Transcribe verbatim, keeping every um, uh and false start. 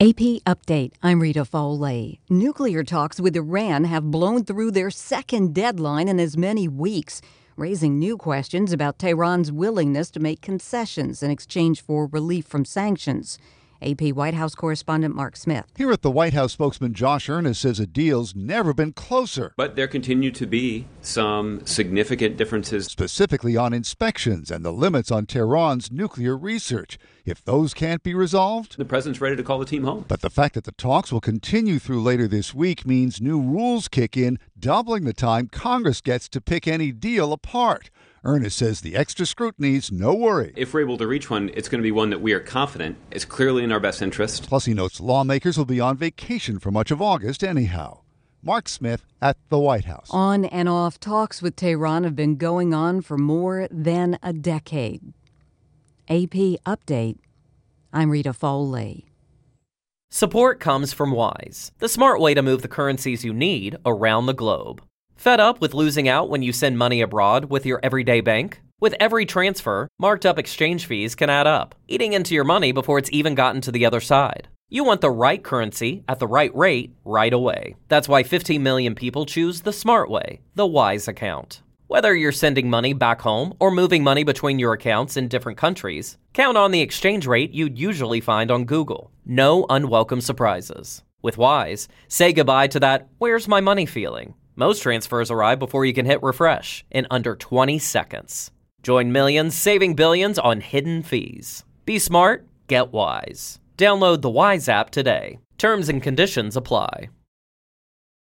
A P Update. I'm Rita Foley. Nuclear talks with Iran have blown through their second deadline in as many weeks, raising new questions about Tehran's willingness to make concessions in exchange for relief from sanctions. A P White House correspondent Mark Smith. Here at the White House spokesman Josh Earnest says a deal's never been closer. But there continue to be some significant differences. Specifically on inspections and the limits on Tehran's nuclear research. If those can't be resolved, the president's ready to call the team home. But the fact that the talks will continue through later this week means new rules kick in, doubling the time Congress gets to pick any deal apart. Earnest says the extra scrutiny's no worry. If we're able to reach one, it's going to be one that we are confident is clearly in our best interest. Plus, he notes lawmakers will be on vacation for much of August anyhow. Mark Smith at the White House. On and off talks with Tehran have been going on for more than a decade. A P Update. I'm Rita Foley. Support comes from Wise, the smart way to move the currencies you need around the globe. Fed up with losing out when you send money abroad with your everyday bank? With every transfer, marked up exchange fees can add up, eating into your money before it's even gotten to the other side. You want the right currency at the right rate right away. That's why fifteen million people choose the smart way, the Wise account. Whether you're sending money back home or moving money between your accounts in different countries, count on the exchange rate you'd usually find on Google. No unwelcome surprises. With Wise, say goodbye to that "where's my money" feeling. Most transfers arrive before you can hit refresh in under twenty seconds. Join millions saving billions on hidden fees. Be smart, get Wise. Download the Wise app today. Terms and conditions apply.